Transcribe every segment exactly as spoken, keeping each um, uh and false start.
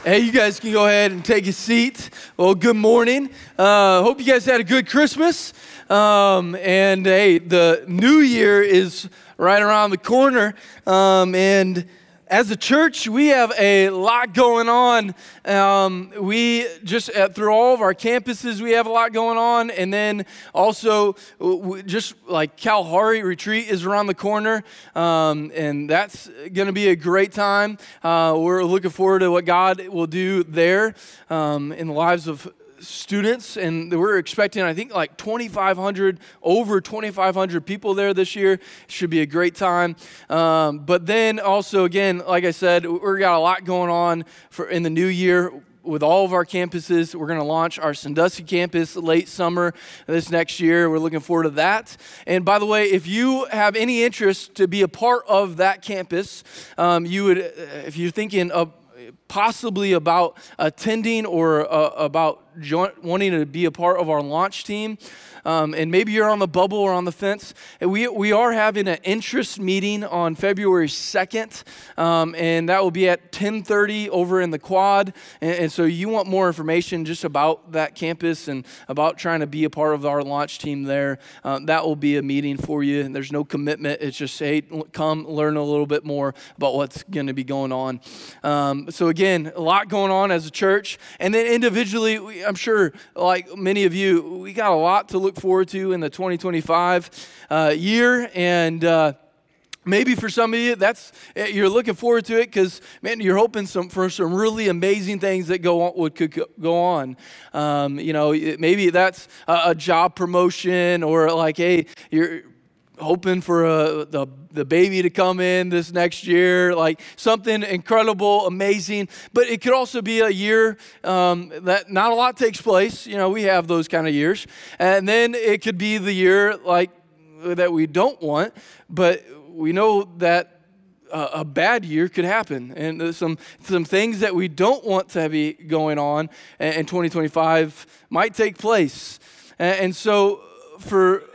Hey, you guys can go ahead and take a seat. Well, good morning. Uh, hope you guys had a good Christmas. Um, and hey, the new year is right around the corner. Um, and as a church, we have a lot going on. Um, we just, uh, through all of our campuses, we have a lot going on. And then also, w- just like Kalahari Retreat is around the corner. Um, and that's going to be a great time. Uh, we're looking forward to what God will do there um, in the lives of students, and we're expecting, I think, like twenty-five hundred, over twenty-five hundred people there this year. Should be a great time. Um, but then also, again, like I said, we've got a lot going on for in the new year with all of our campuses. We're going to launch our Sandusky campus late summer this next year. We're looking forward to that. And by the way, if you have any interest to be a part of that campus, um, you would, if you're thinking of possibly about attending or uh, about join, wanting to be a part of our launch team, um, and maybe you're on the bubble or on the fence, and we we are having an interest meeting on February second, um, and that will be at ten thirty over in the quad, and, and so you want more information just about that campus and about trying to be a part of our launch team there, um, that will be a meeting for you, and there's no commitment. It's just, hey, come learn a little bit more about what's going to be going on. Um, so again, a lot going on as a church, and then individually, we, I'm sure, like many of you, we got a lot to look forward to in the twenty twenty-five uh, year, and uh, maybe for some of you, that's you're looking forward to it because, man, you're hoping some for some really amazing things that go on would could go on. Um, you know, maybe that's a, a job promotion, or like, hey, you're hoping for a, the the baby to come in this next year, like something incredible, amazing. But it could also be a year um, that not a lot takes place. You know, we have those kind of years. And then it could be the year like that we don't want, but we know that uh, a bad year could happen. And there's some some things that we don't want to be going on in twenty twenty-five might take place. And, and so for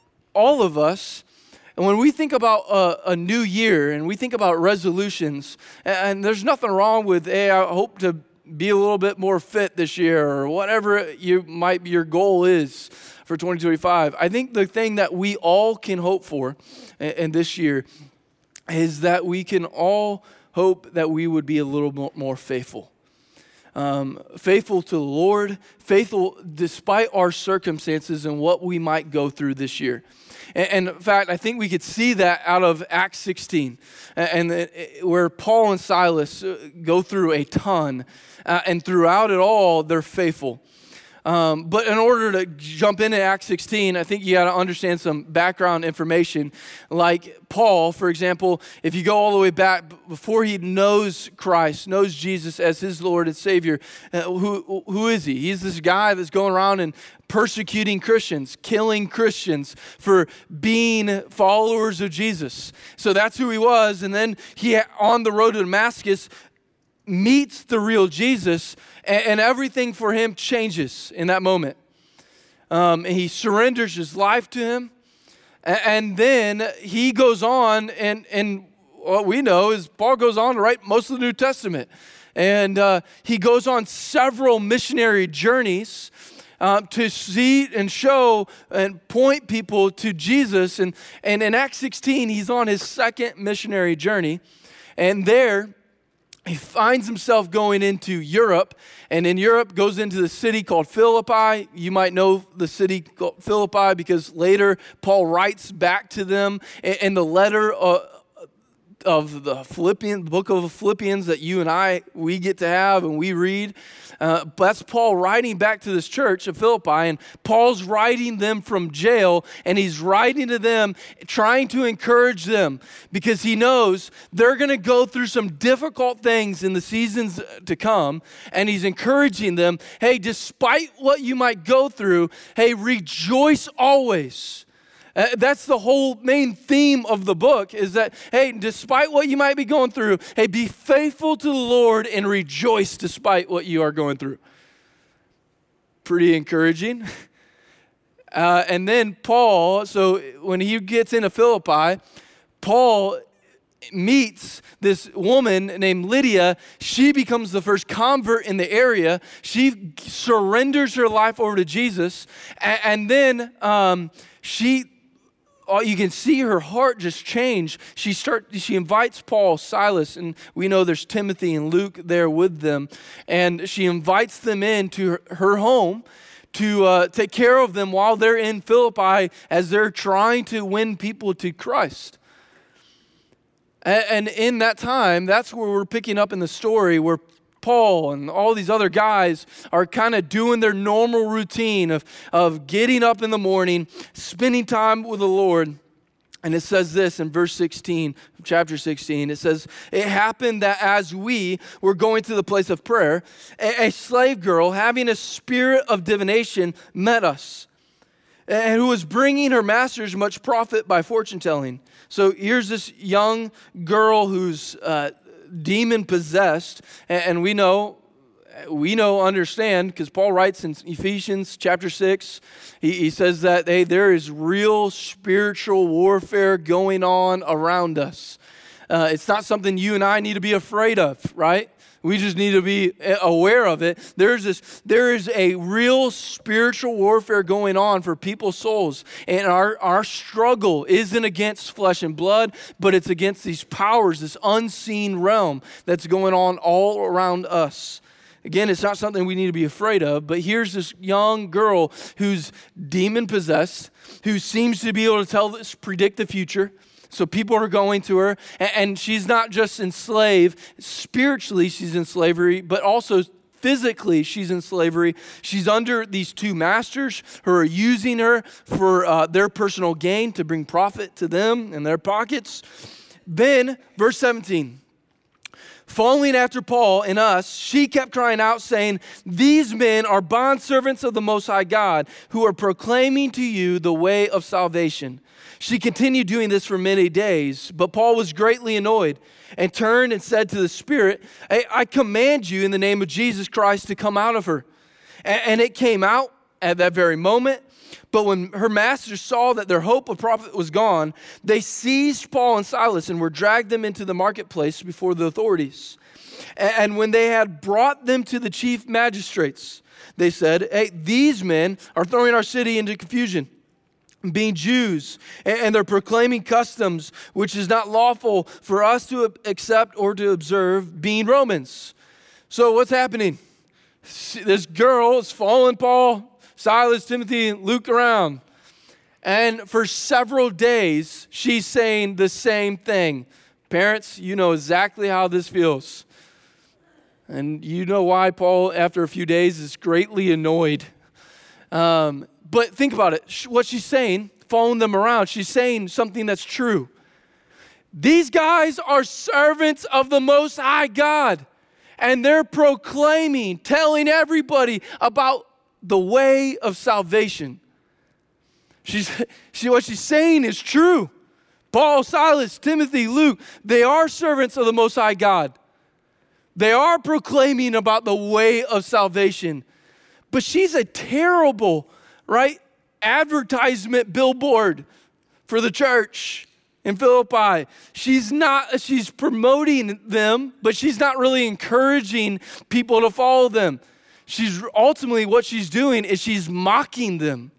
all of us, and when we think about a, a new year and we think about resolutions, and, and there's nothing wrong with, hey, I hope to be a little bit more fit this year, or whatever you might your goal is for twenty twenty-five. I think the thing that we all can hope for in, in this year is that we can all hope that we would be a little more, more faithful. Um, faithful to the Lord, faithful despite our circumstances and what we might go through this year. And, and in fact, I think we could see that out of Acts sixteen, and, and it, where Paul and Silas go through a ton, uh, and throughout it all, they're faithful. Um, but in order to jump into Acts sixteen, I think you got to understand some background information. Like Paul, for example, if you go all the way back, before he knows Christ, knows Jesus as his Lord and Savior, uh, who who is he? He's this guy that's going around and persecuting Christians, killing Christians for being followers of Jesus. So that's who he was. And then he, on the road to Damascus, meets the real Jesus, and, and everything for him changes in that moment. Um, and he surrenders his life to him, and, and then he goes on, and, and what we know is Paul goes on to write most of the New Testament. And uh, he goes on several missionary journeys Uh, to see and show and point people to Jesus. And, and in Acts sixteen, he's on his second missionary journey. And there, he finds himself going into Europe. And in Europe, goes into the city called Philippi. You might know the city called Philippi because later Paul writes back to them in, in the letter uh, of the Philippians, the book of the Philippians that you and I, we get to have and we read. Uh, that's Paul writing back to this church of Philippi, and Paul's writing them from jail, and he's writing to them, trying to encourage them, because he knows they're going to go through some difficult things in the seasons to come, and he's encouraging them, hey, despite what you might go through, hey, rejoice always. Uh, that's the whole main theme of the book, is that, hey, despite what you might be going through, hey, be faithful to the Lord and rejoice despite what you are going through. Pretty encouraging. Uh, and then Paul, so when he gets into Philippi, Paul meets this woman named Lydia. She becomes the first convert in the area. She surrenders her life over to Jesus. And, and then um, she, oh, you can see her heart just change. She start, she invites Paul, Silas, and we know there's Timothy and Luke there with them. And she invites them into her, her home to uh, take care of them while they're in Philippi as they're trying to win people to Christ. And in that time, that's where we're picking up in the story where Paul and all these other guys are kind of doing their normal routine of, of getting up in the morning, spending time with the Lord. And it says this in verse sixteen, chapter sixteen. It says, it happened that as we were going to the place of prayer, a, a slave girl having a spirit of divination met us, and who was bringing her masters much profit by fortune telling. So here's this young girl who's uh, demon possessed, and, and we know, we know, understand, because Paul writes in Ephesians chapter six, he, he says that, hey, there is real spiritual warfare going on around us. Uh, it's not something you and I need to be afraid of, right? We just need to be aware of it. There's this, there is a real spiritual warfare going on for people's souls. And our, our struggle isn't against flesh and blood, but it's against these powers, this unseen realm that's going on all around us. Again, it's not something we need to be afraid of, but here's this young girl who's demon-possessed, who seems to be able to tell this, predict the future. So people are going to her, and she's not just enslaved. Spiritually, she's in slavery, but also physically, she's in slavery. She's under these two masters who are using her for uh, their personal gain to bring profit to them and their pockets. Then, verse seventeen, following after Paul and us, she kept crying out, saying, these men are bondservants of the Most High God, who are proclaiming to you the way of salvation. She continued doing this for many days, but Paul was greatly annoyed and turned and said to the Spirit, I, I command you in the name of Jesus Christ to come out of her. And, and it came out at that very moment. But when her masters saw that their hope of profit was gone, they seized Paul and Silas and were dragged them into the marketplace before the authorities. And, and when they had brought them to the chief magistrates, they said, hey, these men are throwing our city into confusion, being Jews, and they're proclaiming customs which is not lawful for us to accept or to observe, being Romans. So what's happening? This girl is following Paul, Silas, Timothy, and Luke around. And for several days, she's saying the same thing. Parents, you know exactly how this feels. And you know why Paul, after a few days, is greatly annoyed. Um, But think about it. What she's saying, following them around, she's saying something that's true. These guys are servants of the Most High God, and they're proclaiming, telling everybody about the way of salvation. She's, she, what she's saying is true. Paul, Silas, Timothy, Luke, they are servants of the Most High God. They are proclaiming about the way of salvation. But she's a terrible, right, advertisement billboard for the church in Philippi. She's not, she's promoting them, but she's not really encouraging people to follow them. She's ultimately, what she's doing is she's mocking them.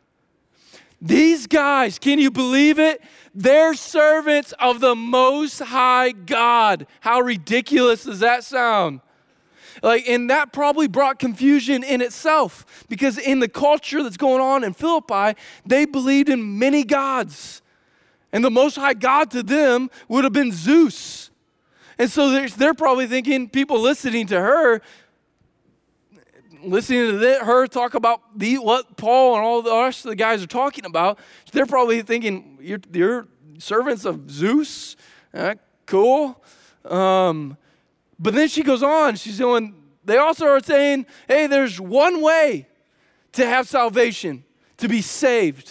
These guys, can you believe it? They're servants of the Most High God. How ridiculous does that sound? Like, and that probably brought confusion in itself, because in the culture that's going on in Philippi, they believed in many gods. And the Most High God to them would have been Zeus. And so they're, they're probably thinking, people listening to her, listening to the, her talk about the, what Paul and all the rest of the guys are talking about, they're probably thinking, you're, you're servants of Zeus? Uh, cool. Um, but then she goes on, she's going, they also are saying, hey, there's one way to have salvation, to be saved.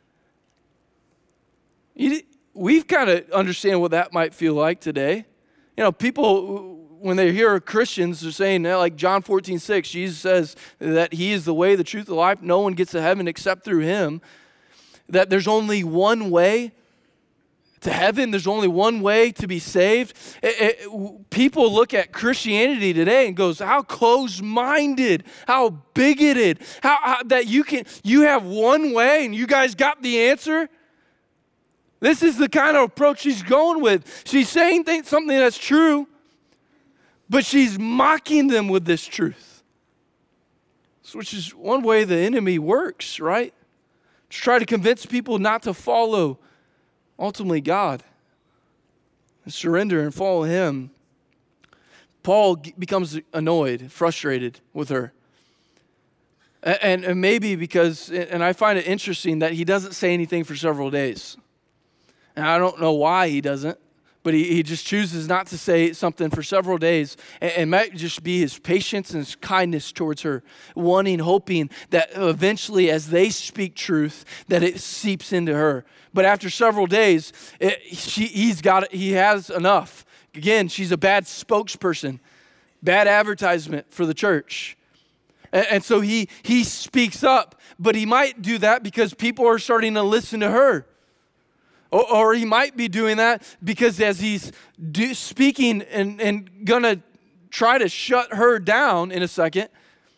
You, we've kind of understand what that might feel like today. You know, people, when they hear Christians, they're saying, like John fourteen six, Jesus says that he is the way, the truth, the life. No one gets to heaven except through him. That there's only one way. to heaven. There's only one way to be saved. It, it, people look at Christianity today and goes, how close-minded, how bigoted, how, how that you can you have one way and you guys got the answer. This is the kind of approach she's going with. She's saying things, something that's true, but she's mocking them with this truth. Which is one way the enemy works, right? To try to convince people not to follow, ultimately, God. And surrender and follow him. Paul g- becomes annoyed, frustrated with her. And, and, and maybe because, and I find it interesting that he doesn't say anything for several days. And I don't know why he doesn't. But he, he just chooses not to say something for several days. And it might just be his patience and his kindness towards her, wanting, hoping that eventually as they speak truth, that it seeps into her. But after several days, it, she, he's got, he has enough. Again, she's a bad spokesperson, bad advertisement for the church. And, and so he, he speaks up, but he might do that because people are starting to listen to her. Or, or he might be doing that because as he's do, speaking and, and going to try to shut her down in a second,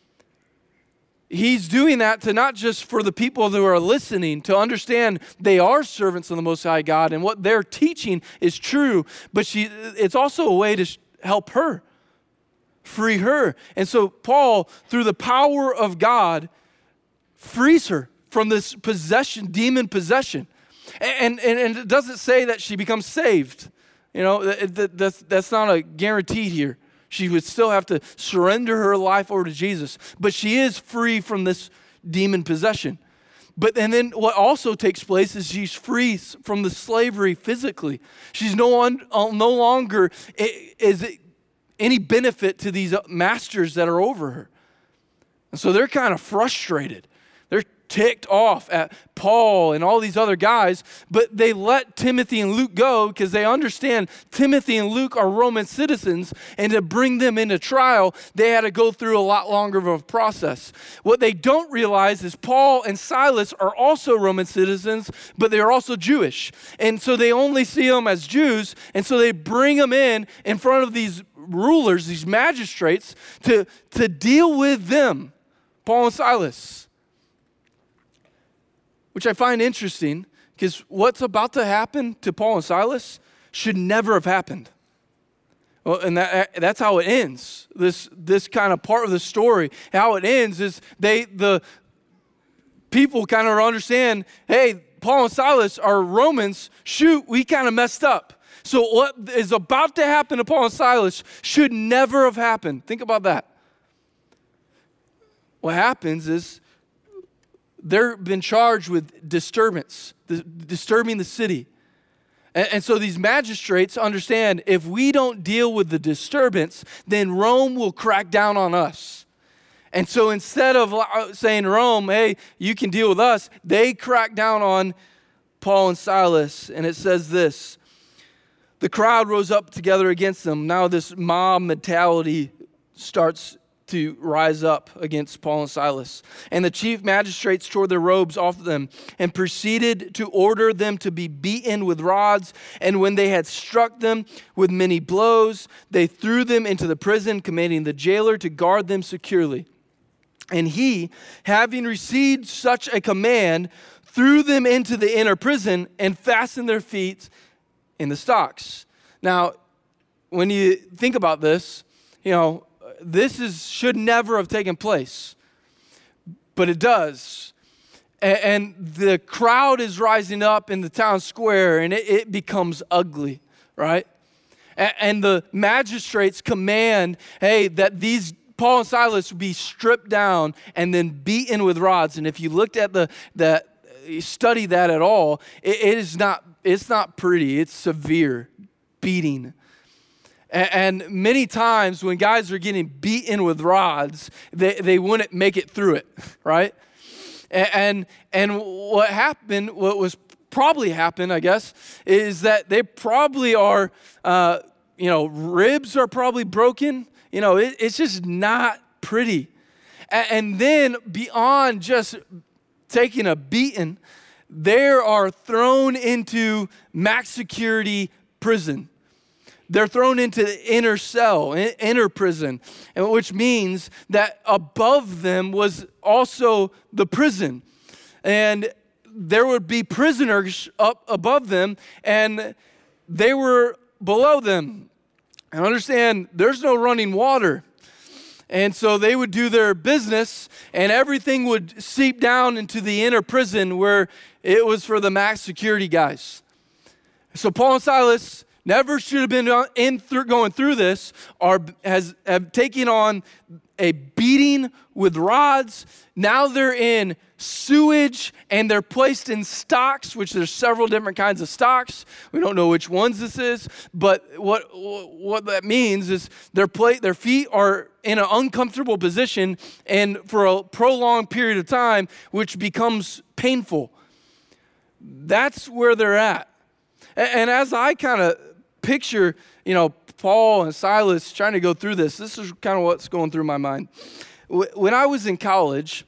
he's doing that to not just for the people who are listening, to understand they are servants of the Most High God and what they're teaching is true, but she, it's also a way to sh- help her, free her. And so Paul, through the power of God, frees her from this possession, demon possession. And, and, and it doesn't say that she becomes saved. You know, that, that's, that's not a guarantee here. She would still have to surrender her life over to Jesus. But she is free from this demon possession. But and then what also takes place is she's free from the slavery physically. She's no, on, no longer is any benefit to these masters that are over her. And so they're kind of frustrated. They're ticked off at Paul and all these other guys, but they let Timothy and Luke go because they understand Timothy and Luke are Roman citizens, and to bring them into trial, they had to go through a lot longer of a process. What they don't realize is Paul and Silas are also Roman citizens, but they're also Jewish. And so they only see them as Jews, and so they bring them in in front of these rulers, these magistrates, to, to deal with them, Paul and Silas. Which I find interesting, because what's about to happen to Paul and Silas should never have happened. Well, and that, that's how it ends. This this kind of part of the story, how it ends is they the people kind of understand, hey, Paul and Silas are Romans. Shoot, we kind of messed up. So what is about to happen to Paul and Silas should never have happened. Think about that. What happens is, they've been charged with disturbance, the, disturbing the city. And, and so these magistrates understand if we don't deal with the disturbance, then Rome will crack down on us. And so instead of saying Rome, hey, you can deal with us, they crack down on Paul and Silas. And it says this, the crowd rose up together against them. Now this mob mentality starts to rise up against Paul and Silas. And the chief magistrates tore their robes off them and proceeded to order them to be beaten with rods. And when they had struck them with many blows, they threw them into the prison, commanding the jailer to guard them securely. And he, having received such a command, threw them into the inner prison and fastened their feet in the stocks. Now, when you think about this, you know, this is should never have taken place, but it does. And, and the crowd is rising up in the town square, and it, it becomes ugly, right? And, and the magistrates command, hey, that these Paul and Silas be stripped down and then beaten with rods. And if you looked at the that study that at all, it, it is not it's not pretty. It's severe beating. And many times when guys are getting beaten with rods, they, they wouldn't make it through it, right? And, and what happened, what was probably happened, I guess, is that they probably are, uh, you know, ribs are probably broken. You know, it, it's just not pretty. And, and then beyond just taking a beating, they are thrown into max security prison. They're thrown into the inner cell, inner prison, and which means that above them was also the prison. And there would be prisoners up above them, and they were below them. And understand, there's no running water. And so they would do their business, and everything would seep down into the inner prison where it was for the max security guys. So Paul and Silas never should have been in through, going through this, or has have taken on a beating with rods. Now they're in sewage, and they're placed in stocks, which there's several different kinds of stocks. We don't know which ones this is, but what what that means is their pla- their feet are in an uncomfortable position and for a prolonged period of time, which becomes painful. That's where they're at. And, and as I kind of picture, you know, Paul and Silas trying to go through this, this is kind of what's going through my mind. When I was in college,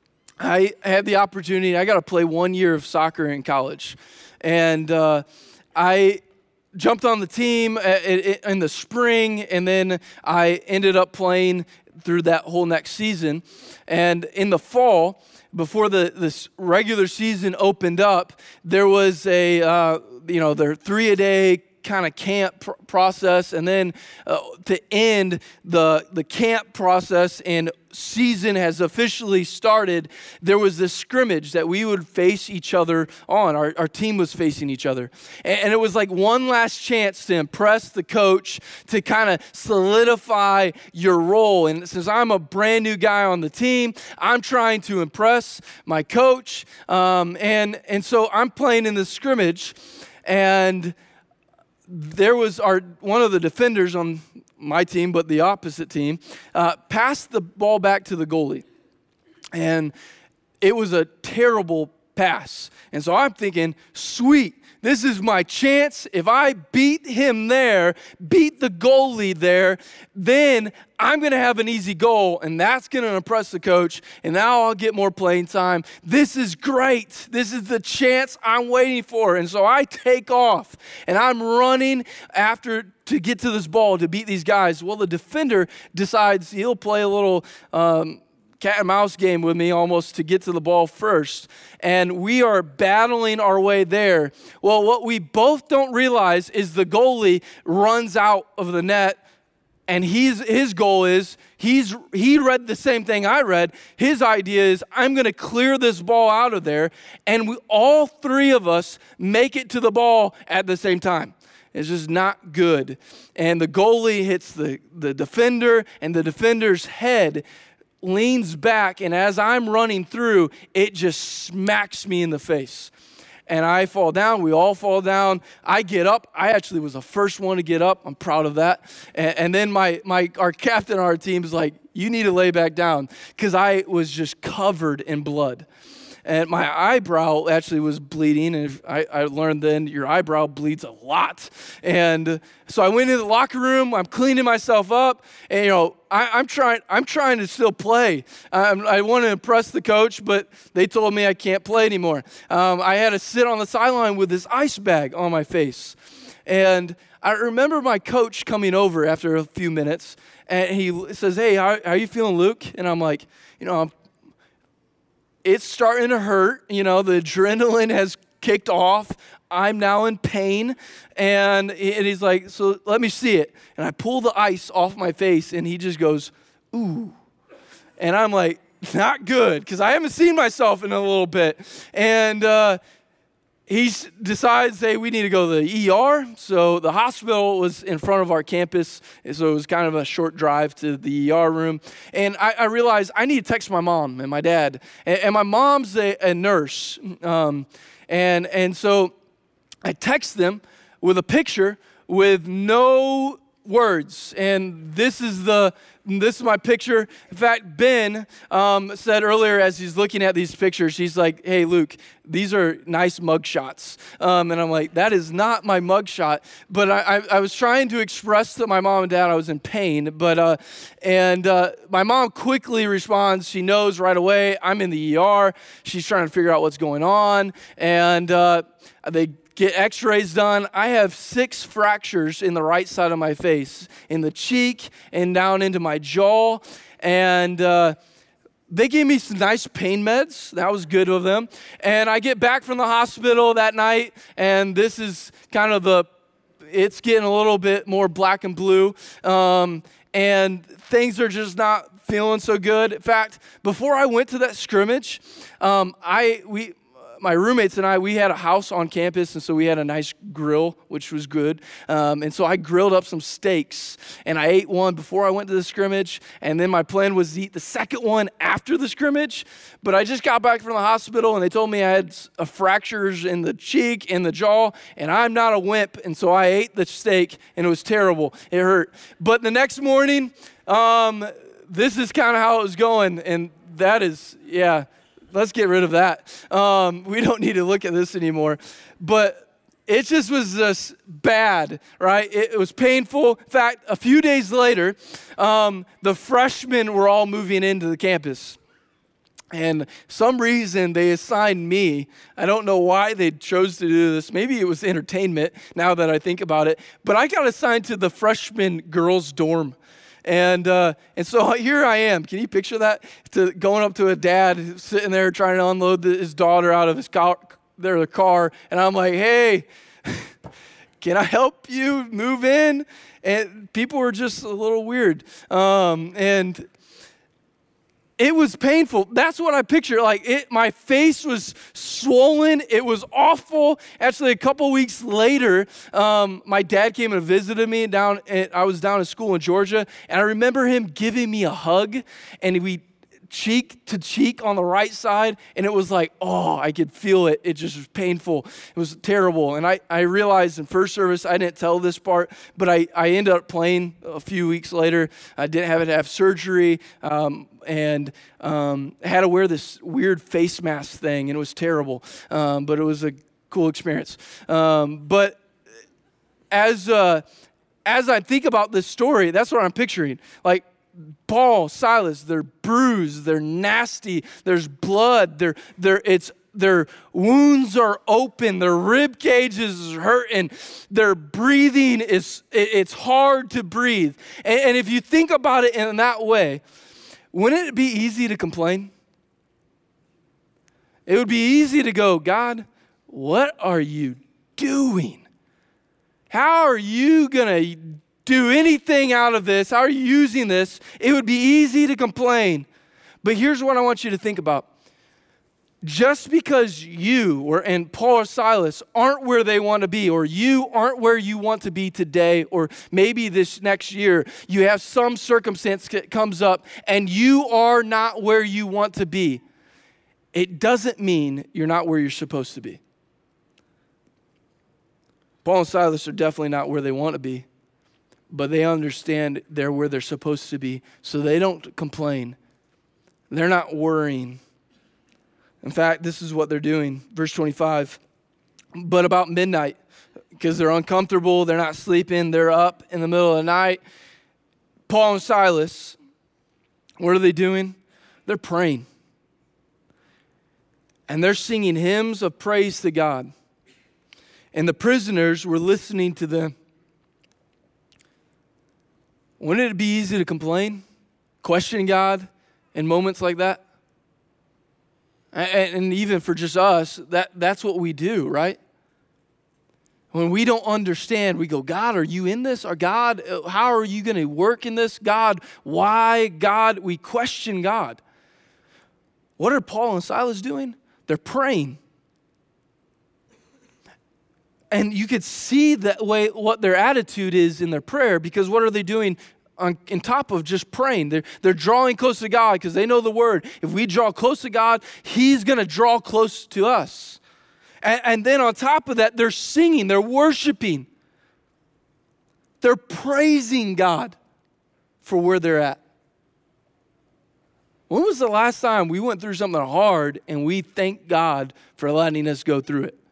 I had the opportunity, I got to play one year of soccer in college. And uh, I jumped on the team in the spring, and then I ended up playing through that whole next season. And in the fall, before the this regular season opened up, there was a, uh, you know, their three-a-day kind of camp pr- process, and then uh, to end the the camp process and season has officially started, there was this scrimmage that we would face each other on. Our, our team was facing each other. And, and it was like one last chance to impress the coach, to kind of solidify your role. And since I'm a brand new guy on the team, I'm trying to impress my coach. Um, and, and so I'm playing in this scrimmage, and there was our one of the defenders on my team, but the opposite team, uh, passed the ball back to the goalie. And it was a terrible pass. And so I'm thinking, sweet, this is my chance. If I beat him there, beat the goalie there, then I'm going to have an easy goal, and that's going to impress the coach, and now I'll get more playing time. This is great. This is the chance I'm waiting for. And so I take off, and I'm running after to get to this ball to beat these guys. Well, the defender decides he'll play a little um, cat and mouse game with me almost to get to the ball first. And we are battling our way there. Well, what we both don't realize is the goalie runs out of the net, and he's, his goal is, he's he read the same thing I read. His idea is, I'm going to clear this ball out of there, and we, all three of us make it to the ball at the same time. It's just not good. And the goalie hits the, the defender, and the defender's head leans back, and as I'm running through, it just smacks me in the face. And I fall down. We all fall down. I get up. I actually was the first one to get up. I'm proud of that. And, and then my my our captain on our team is like, you need to lay back down, because I was just covered in blood. And my eyebrow actually was bleeding, and I, I learned then your eyebrow bleeds a lot. And so I went into the locker room. I'm cleaning myself up, and you know I, I'm trying. I'm trying to still play. Um, I want to impress the coach, but they told me I can't play anymore. Um, I had to sit on the sideline with this ice bag on my face, and I remember my coach coming over after a few minutes, and he says, "Hey, how, how are you feeling, Luke?" And I'm like, you know, I'm. It's starting to hurt. You know, the adrenaline has kicked off. I'm now in pain. And he's like, so let me see it. And I pull the ice off my face, and he just goes, ooh. And I'm like, not good, because I haven't seen myself in a little bit. And uh, he decides, hey, we need to go to the E R. So the hospital was in front of our campus, so it was kind of a short drive to the E R room. And I, I realized I need to text my mom and my dad. And, and my mom's a, a nurse. Um, and, and so I text them with a picture with no words, and this is the this is my picture. In fact, Ben um, said earlier as he's looking at these pictures, he's like, "Hey, Luke, these are nice mug shots," um, and I'm like, "That is not my mug shot." But I, I, I was trying to express to my mom and dad I was in pain, but uh, and uh, my mom quickly responds. She knows right away I'm in the E R. She's trying to figure out what's going on, and uh, they get x-rays done. I have six fractures in the right side of my face, in the cheek and down into my jaw. And uh, they gave me some nice pain meds. That was good of them. And I get back from the hospital that night, and this is kind of the, it's getting a little bit more black and blue. Um, and things are just not feeling so good. In fact, before I went to that scrimmage, um, I, we, my roommates and I, we had a house on campus, and so we had a nice grill, which was good. Um, and so I grilled up some steaks, and I ate one before I went to the scrimmage, and then my plan was to eat the second one after the scrimmage. But I just got back from the hospital, and they told me I had a fractures in the cheek and the jaw, and I'm not a wimp, and so I ate the steak, and it was terrible. It hurt. But the next morning, um, this is kind of how it was going, and that is, yeah, let's get rid of that. Um, we don't need to look at this anymore. But it just was just bad, right? It, it was painful. In fact, a few days later, um, the freshmen were all moving into the campus. And some reason they assigned me. I don't know why they chose to do this. Maybe it was entertainment now that I think about it. But I got assigned to the freshman girls' dorm. And uh, and so here I am. Can you picture that? To going up to a dad sitting there trying to unload the, his daughter out of his car, their car, and I'm like, "Hey, can I help you move in?" And people were just a little weird. Um, and it was painful. That's what I picture. Like it, my face was swollen. It was awful. Actually, a couple weeks later, um, my dad came and visited me down. At, I was down at school in Georgia, and I remember him giving me a hug, and we cheek to cheek on the right side, and it was like, oh, I could feel it. It just was painful. It was terrible. And I, I realized in first service, I didn't tell this part, but I, I ended up playing a few weeks later. I didn't have to have surgery, um, and um, I had to wear this weird face mask thing, and it was terrible, um, but it was a cool experience. Um, but as uh, as I think about this story, that's what I'm picturing. Like, Paul, Silas, they're bruised, they're nasty, there's blood, they're, they're, it's, their wounds are open, their rib cages is hurting, their breathing is, it, it's hard to breathe. And, and if you think about it in that way, wouldn't it be easy to complain? It would be easy to go, God, what are you doing? How are you going to do anything out of this? How are you using this? It would be easy to complain. But here's what I want you to think about. Just because you or and Paul or Silas aren't where they want to be, or you aren't where you want to be today, or maybe this next year, you have some circumstance that comes up and you are not where you want to be, it doesn't mean you're not where you're supposed to be. Paul and Silas are definitely not where they want to be, but they understand they're where they're supposed to be, so they don't complain. They're not worrying. In fact, this is what they're doing. Verse twenty-five, but about midnight, because they're uncomfortable, they're not sleeping, they're up in the middle of the night. Paul and Silas, what are they doing? They're praying. And they're singing hymns of praise to God. And the prisoners were listening to them. Wouldn't it be easy to complain, question God in moments like that? And even for just us, that, that's what we do, right? When we don't understand, we go, God, are you in this? Or God, how are you going to work in this? God, why? God, we question God. What are Paul and Silas doing? They're praying. And you could see that way what their attitude is in their prayer, because what are they doing on, on top of just praying? They're, they're drawing close to God because they know the word. If we draw close to God, he's going to draw close to us. And, and then on top of that, they're singing, they're worshiping. They're praising God for where they're at. When was the last time we went through something hard and we thanked God for letting us go through it?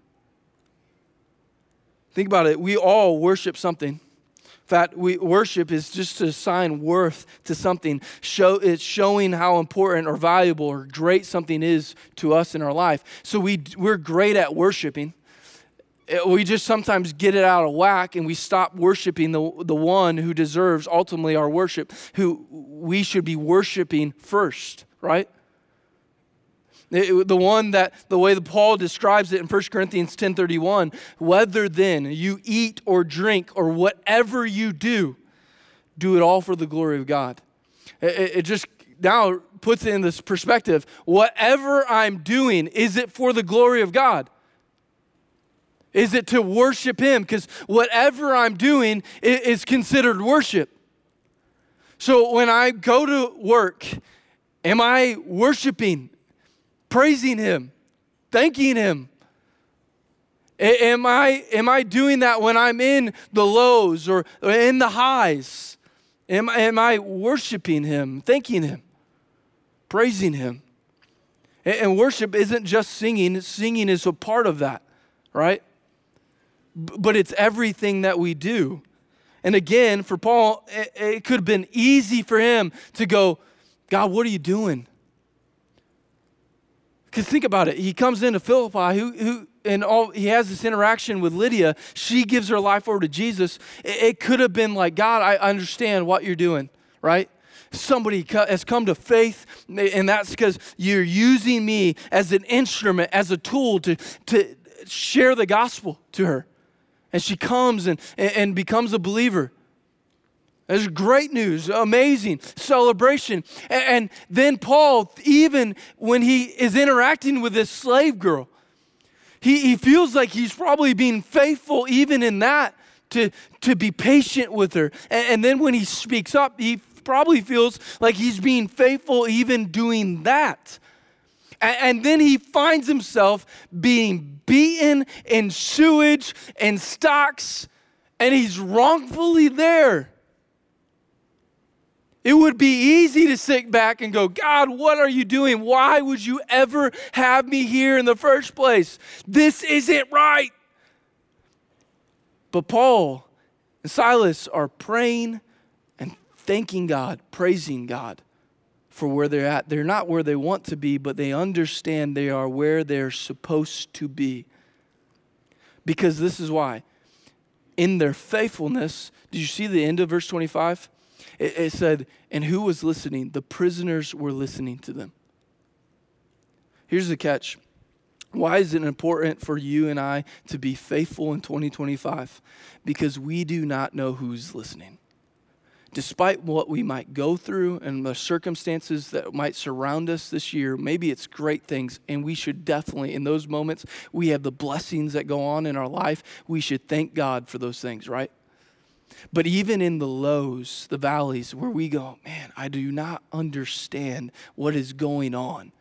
Think about it. We all worship something. In fact, we worship is just to assign worth to something. Show it's showing how important or valuable or great something is to us in our life. So we we're great at worshiping. We just sometimes get it out of whack and we stop worshiping the, the one who deserves ultimately our worship, who we should be worshiping first, right? It, the one that, the way that Paul describes it in First Corinthians ten thirty-one, whether then you eat or drink or whatever you do, do it all for the glory of God. It, it just now puts it in this perspective. Whatever I'm doing, is it for the glory of God? Is it to worship Him? Because whatever I'm doing is considered worship. So when I go to work, am I worshiping, praising Him, thanking Him? Am I, am I doing that when I'm in the lows or in the highs? Am, am I worshiping Him, thanking Him, praising Him? And worship isn't just singing. Singing is a part of that, right? But it's everything that we do. And again, for Paul, it, it could have been easy for him to go, God, what are you doing? Because think about it. He comes into Philippi, who, who, and all he has this interaction with Lydia. She gives her life over to Jesus. It, it could have been like, God, I understand what you're doing, right? Somebody has come to faith, and that's because you're using me as an instrument, as a tool to, to share the gospel to her. And she comes and, and becomes a believer. There's great news, amazing celebration. And, and then Paul, even when he is interacting with this slave girl, he, he feels like he's probably being faithful even in that, to, to be patient with her. And, and then when he speaks up, he probably feels like he's being faithful even doing that. And then he finds himself being beaten in sewage and stocks, and he's wrongfully there. It would be easy to sit back and go, God, what are you doing? Why would you ever have me here in the first place? This isn't right. But Paul and Silas are praying and thanking God, praising God for where they're at. They're not where they want to be, but they understand they are where they're supposed to be. Because this is why. In their faithfulness, did you see the end of verse twenty-five? It, it said, and who was listening? The prisoners were listening to them. Here's the catch. Why is it important for you and I to be faithful in twenty twenty-five? Because we do not know who's listening. Despite what we might go through and the circumstances that might surround us this year, maybe it's great things, and we should definitely, in those moments, we have the blessings that go on in our life. We should thank God for those things, right? But even in the lows, the valleys, where we go, man, I do not understand what is going on.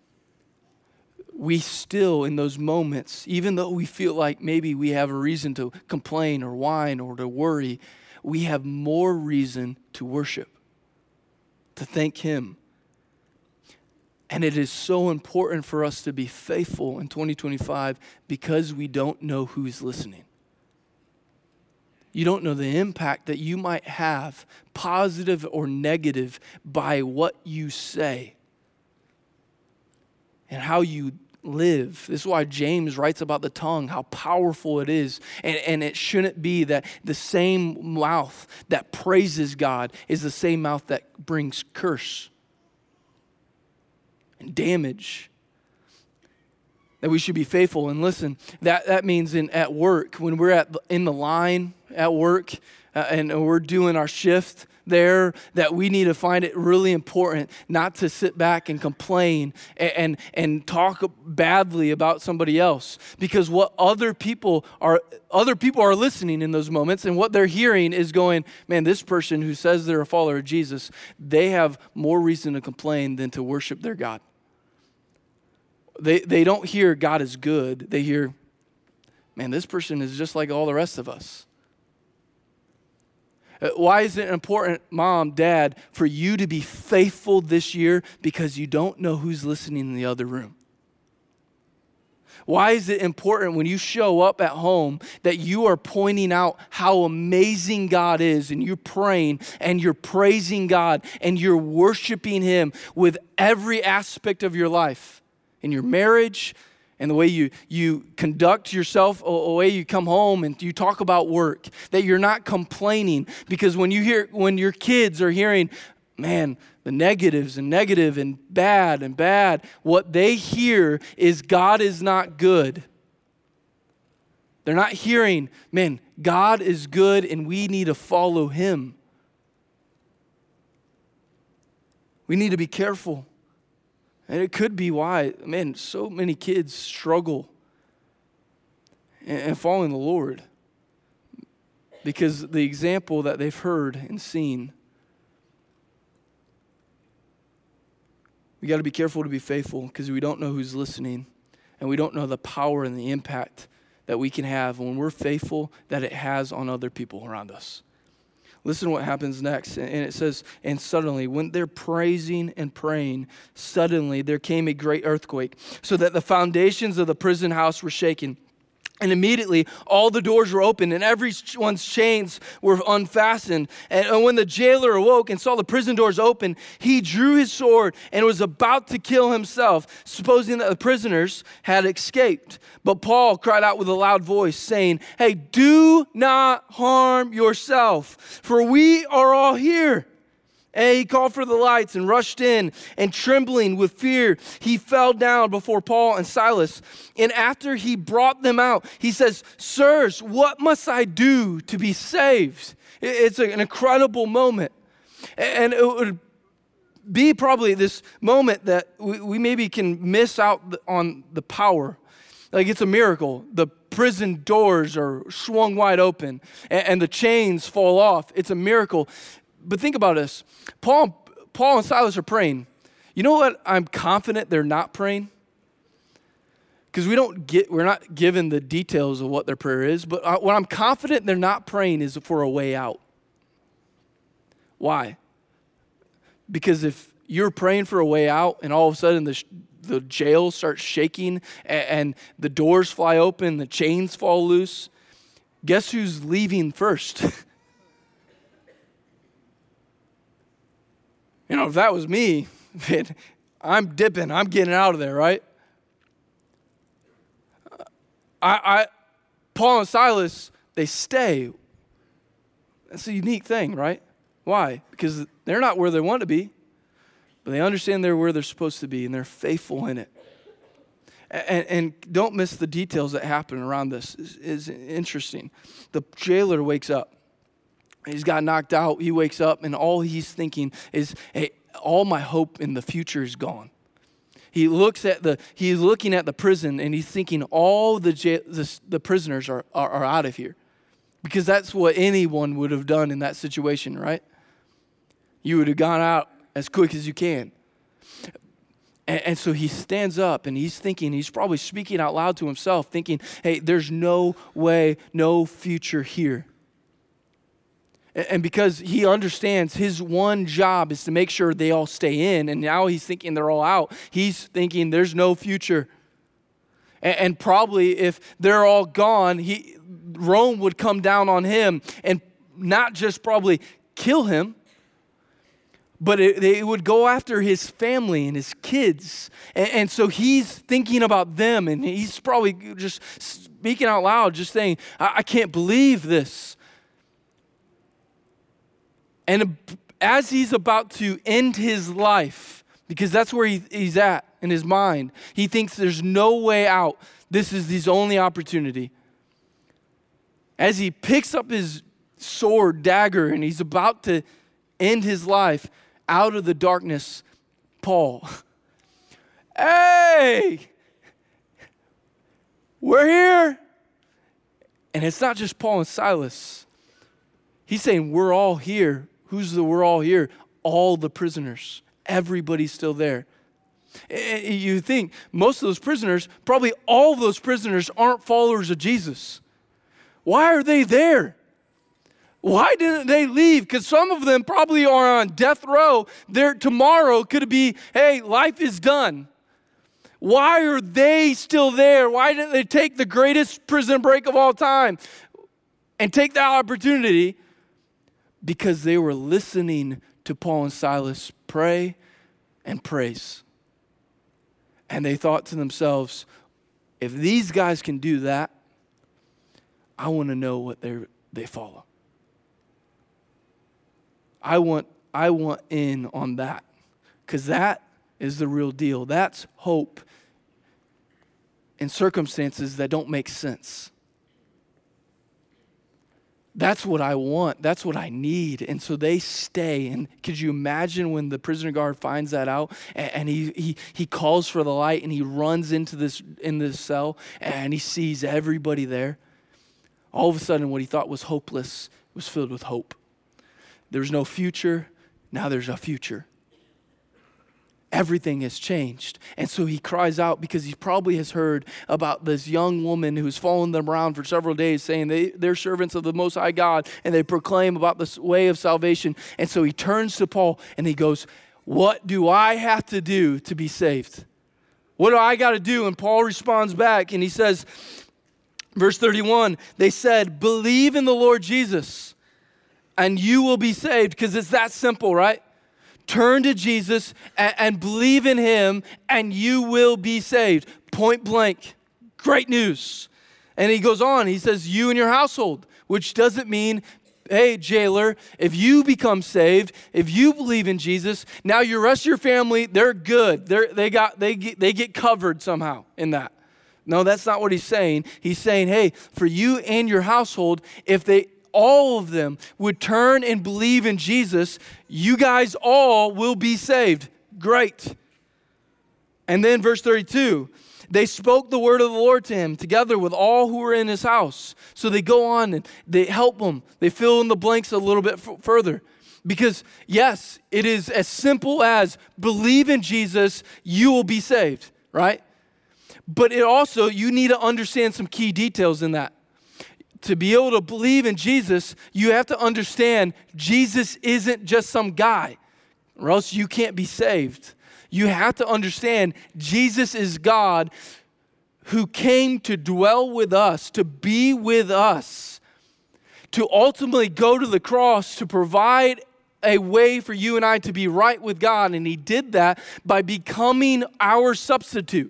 We still, in those moments, even though we feel like maybe we have a reason to complain or whine or to worry, we have more reason to worship, to thank Him. And it is so important for us to be faithful in twenty twenty-five because we don't know who's listening. You don't know the impact that you might have, positive or negative, by what you say and how you live. This is why James writes about the tongue, how powerful it is. And, and it shouldn't be that the same mouth that praises God is the same mouth that brings curse and damage. That we should be faithful. And listen, that, that means in at work, when we're at in the line at work uh, and we're doing our shift there, that we need to find it really important not to sit back and complain and, and, and talk badly about somebody else. Because what other people are other people are listening in those moments, and what they're hearing is going, man, this person who says they're a follower of Jesus, they have more reason to complain than to worship their God. They they don't hear God is good. They hear, man, this person is just like all the rest of us. Uh, Why is it important, mom, dad, for you to be faithful this year? Because you don't know who's listening in the other room. Why is it important when you show up at home that you are pointing out how amazing God is, and you're praying and you're praising God and you're worshiping Him with every aspect of your life, in your marriage and the way you, you conduct yourself, the way you come home and you talk about work, that you're not complaining? Because when you hear, when your kids are hearing, man, the negatives and negative and bad and bad, what they hear is God is not good. They're not hearing, man, God is good and we need to follow Him. We need to be careful. And it could be why, man, so many kids struggle in following the Lord, because the example that they've heard and seen. We got to be careful to be faithful, because we don't know who's listening, and we don't know the power and the impact that we can have when we're faithful, that it has on other people around us. Listen to what happens next. And it says, and suddenly, when they're praising and praying, suddenly there came a great earthquake, so that the foundations of the prison house were shaken. And immediately all the doors were opened and everyone's chains were unfastened. And when the jailer awoke and saw the prison doors open, he drew his sword and was about to kill himself, supposing that the prisoners had escaped. But Paul cried out with a loud voice, saying, "Hey, do not harm yourself, for we are all here." And he called for the lights and rushed in, and trembling with fear, he fell down before Paul and Silas. And after he brought them out, he says, "Sirs, what must I do to be saved?" It's an incredible moment. And it would be probably this moment that we maybe can miss out on the power. Like, it's a miracle. The prison doors are swung wide open and the chains fall off. It's a miracle. But think about this. Paul, Paul and Silas are praying. You know what? I'm confident they're not praying. Because we don't get, we're not given the details of what their prayer is. But what I'm confident they're not praying is for a way out. Why? Because if you're praying for a way out and all of a sudden the, the jail starts shaking and, and the doors fly open, the chains fall loose, guess who's leaving first? You know, if that was me, I'm dipping. I'm getting out of there, right? I, I, Paul and Silas, they stay. That's a unique thing, right? Why? Because they're not where they want to be, but they understand they're where they're supposed to be, and they're faithful in it. And, and don't miss the details that happen around this. It's, it's interesting. The jailer wakes up. He's got knocked out. He wakes up, and all he's thinking is, hey, all my hope in the future is gone. He looks at the, he's looking at the prison, and he's thinking all the jail, the, the prisoners are, are, are out of here. Because that's what anyone would have done in that situation, right? You would have gone out as quick as you can. And, and so he stands up, and he's thinking, he's probably speaking out loud to himself, thinking, hey, there's no way, no future here. And because he understands his one job is to make sure they all stay in, and now he's thinking they're all out, he's thinking there's no future. And, and probably if they're all gone, he, Rome would come down on him and not just probably kill him, but it, they would go after his family and his kids. And, and so he's thinking about them, and he's probably just speaking out loud, just saying, I, I can't believe this. And as he's about to end his life, because that's where he, he's at in his mind, he thinks there's no way out. This is his only opportunity. As he picks up his sword, dagger, and he's about to end his life, out of the darkness, Paul, hey, we're here. And it's not just Paul and Silas. He's saying we're all here. Who's the we're all here? All the prisoners. Everybody's still there. You think most of those prisoners, probably all of those prisoners aren't followers of Jesus. Why are they there? Why didn't they leave? Because some of them probably are on death row. Their tomorrow could be, hey, life is done. Why are they still there? Why didn't they take the greatest prison break of all time and take that opportunity? Because they were listening to Paul and Silas pray and praise. And they thought to themselves, if these guys can do that, I want to know what they they follow. I want I want in on that, because that is the real deal. That's hope in circumstances that don't make sense. That's what I want. That's what I need. And so they stay. And could you imagine when the prisoner guard finds that out and, and he, he he calls for the light and he runs into this in this cell and he sees everybody there? All of a sudden, what he thought was hopeless was filled with hope. There's no future. Now there's a future. Everything has changed. And so he cries out because he probably has heard about this young woman who's following them around for several days saying they, they're servants of the Most High God and they proclaim about this way of salvation. And so he turns to Paul and he goes, what do I have to do to be saved? What do I got to do? And Paul responds back and he says, verse thirty-one, they said, believe in the Lord Jesus and you will be saved, because it's that simple, right? Turn to Jesus and, and believe in him and you will be saved. Point blank. Great news. And he goes on, he says, you and your household, which doesn't mean, hey, jailer, if you become saved, if you believe in Jesus, now your rest of your family, they're good. They're, they got they get, they get covered somehow in that. No, that's not what he's saying. He's saying, hey, for you and your household, if they all of them would turn and believe in Jesus, you guys all will be saved. Great. And then verse thirty-two, they spoke the word of the Lord to him together with all who were in his house. So they go on and they help him. They fill in the blanks a little bit f- further. Because yes, it is as simple as believe in Jesus, you will be saved, right? But it also, you need to understand some key details in that. To be able to believe in Jesus, you have to understand Jesus isn't just some guy, or else you can't be saved. You have to understand Jesus is God who came to dwell with us, to be with us, to ultimately go to the cross to provide a way for you and I to be right with God. And he did that by becoming our substitute.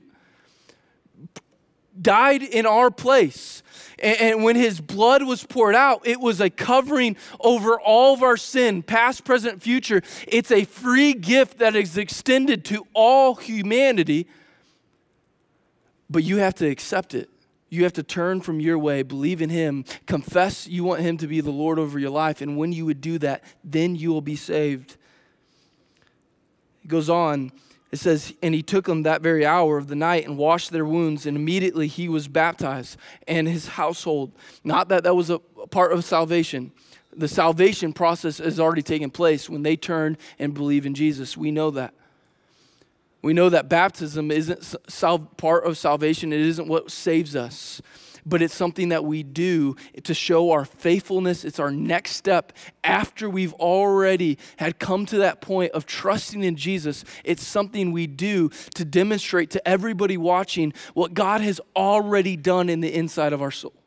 Died in our place. And when his blood was poured out, it was a covering over all of our sin, past, present, future. It's a free gift that is extended to all humanity, but you have to accept it. You have to turn from your way, believe in him, confess you want him to be the Lord over your life, and when you would do that, then you will be saved. It goes on. It says, and he took them that very hour of the night and washed their wounds, and immediately he was baptized and his household. Not that that was a part of salvation. The salvation process has already taken place when they turned and believed in Jesus. We know that. We know that baptism isn't sal- part of salvation. It isn't what saves us. But it's something that we do to show our faithfulness. It's our next step after we've already had come to that point of trusting in Jesus. It's something we do to demonstrate to everybody watching what God has already done in the inside of our soul.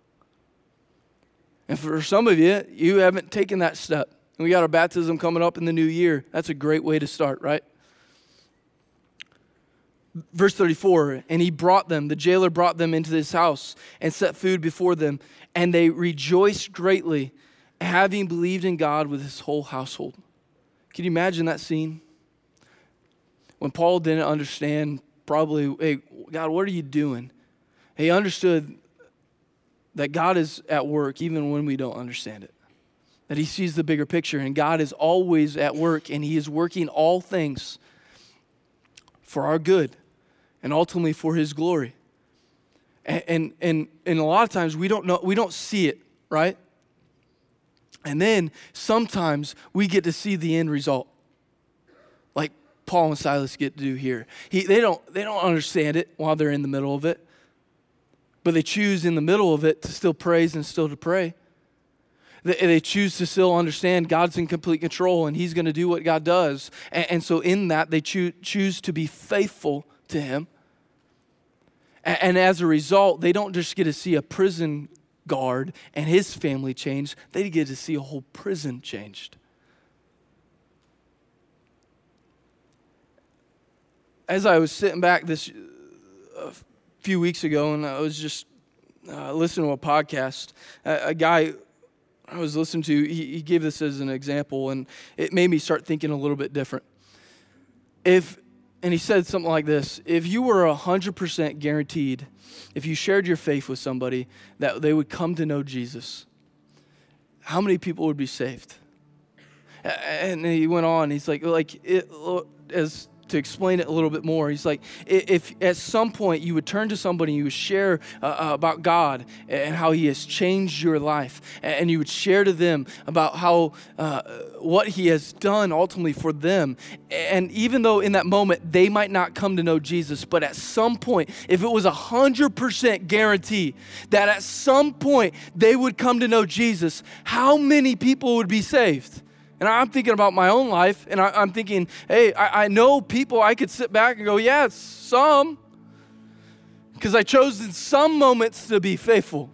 And for some of you, you haven't taken that step. We got our baptism coming up in the new year. That's a great way to start, right? Verse thirty-four, and he brought them, the jailer brought them into his house and set food before them, and they rejoiced greatly, having believed in God with his whole household. Can you imagine that scene? When Paul didn't understand, probably, hey, God, what are you doing? He understood that God is at work even when we don't understand it. That he sees the bigger picture, and God is always at work, and he is working all things for our good. And ultimately for his glory. And, and and and a lot of times we don't know, we don't see it, right? And then sometimes we get to see the end result. Like Paul and Silas get to do here. He, they don't they don't understand it while they're in the middle of it. But they choose in the middle of it to still praise and still to pray. They, they choose to still understand God's in complete control and he's going to do what God does. And, and so in that, they choo- choose to be faithful to him. And, and as a result, they don't just get to see a prison guard and his family changed. They get to see a whole prison changed. As I was sitting back this a few weeks ago, and I was just uh, listening to a podcast, a, a guy I was listening to, he, he gave this as an example, and it made me start thinking a little bit different. If, and he said something like this: if you were one hundred percent guaranteed, if you shared your faith with somebody, that they would come to know Jesus, how many people would be saved? And he went on, he's like, like it, as to explain it a little bit more, he's like, if at some point you would turn to somebody and you would share uh, about God and how he has changed your life, and you would share to them about how uh, what he has done ultimately for them, and even though in that moment they might not come to know Jesus, but at some point, if it was a hundred percent guarantee that at some point they would come to know Jesus, how many people would be saved? And I'm thinking about my own life, and I, I'm thinking, hey, I, I know people I could sit back and go, yeah, it's some, because I chose in some moments to be faithful.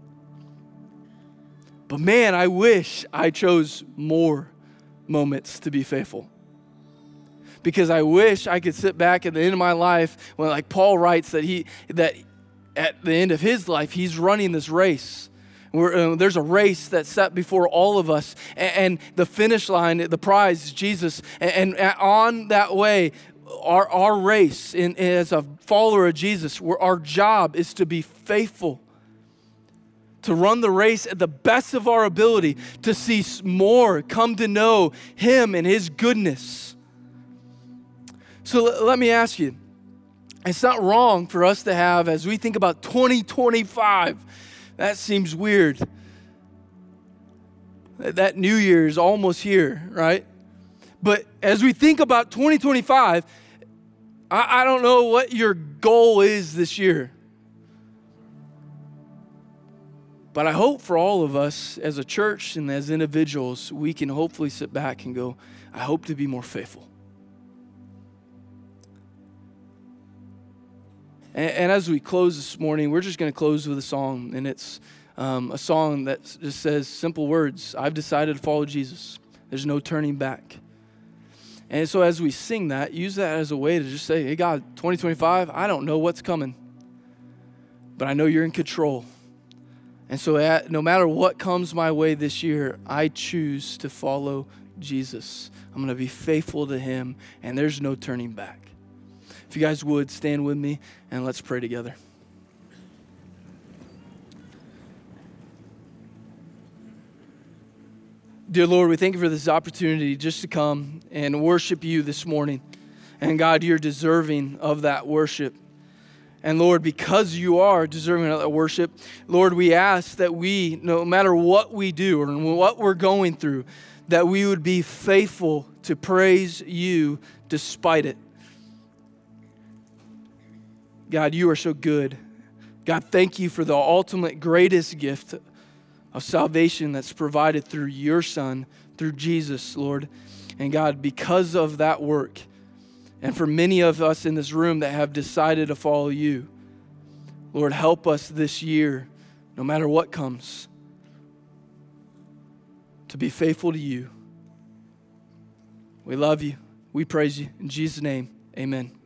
But man, I wish I chose more moments to be faithful. Because I wish I could sit back at the end of my life, when like Paul writes that he that at the end of his life, he's running this race. We're, uh, there's a race that's set before all of us, and, and the finish line, the prize is Jesus. And, and on that way, our, our race in, as a follower of Jesus, where our job is to be faithful, to run the race at the best of our ability, to see more come to know him and his goodness. So l- let me ask you, it's not wrong for us to have, as we think about twenty twenty-five, that seems weird. That New Year is almost here, right? But as we think about twenty twenty-five, I, I don't know what your goal is this year. But I hope for all of us as a church and as individuals, we can hopefully sit back and go, I hope to be more faithful. And, and as we close this morning, we're just going to close with a song. And it's um, a song that just says simple words: I've decided to follow Jesus. There's no turning back. And so as we sing that, use that as a way to just say, hey, God, twenty twenty-five, I don't know what's coming, but I know you're in control. And so at, no matter what comes my way this year, I choose to follow Jesus. I'm going to be faithful to him, and there's no turning back. If you guys would, stand with me, and let's pray together. Dear Lord, we thank you for this opportunity just to come and worship you this morning. And God, you're deserving of that worship. And Lord, because you are deserving of that worship, Lord, we ask that we, no matter what we do or what we're going through, that we would be faithful to praise you despite it. God, you are so good. God, thank you for the ultimate greatest gift of salvation that's provided through your Son, through Jesus, Lord. And God, because of that work, and for many of us in this room that have decided to follow you, Lord, help us this year, no matter what comes, to be faithful to you. We love you. We praise you. In Jesus' name, amen.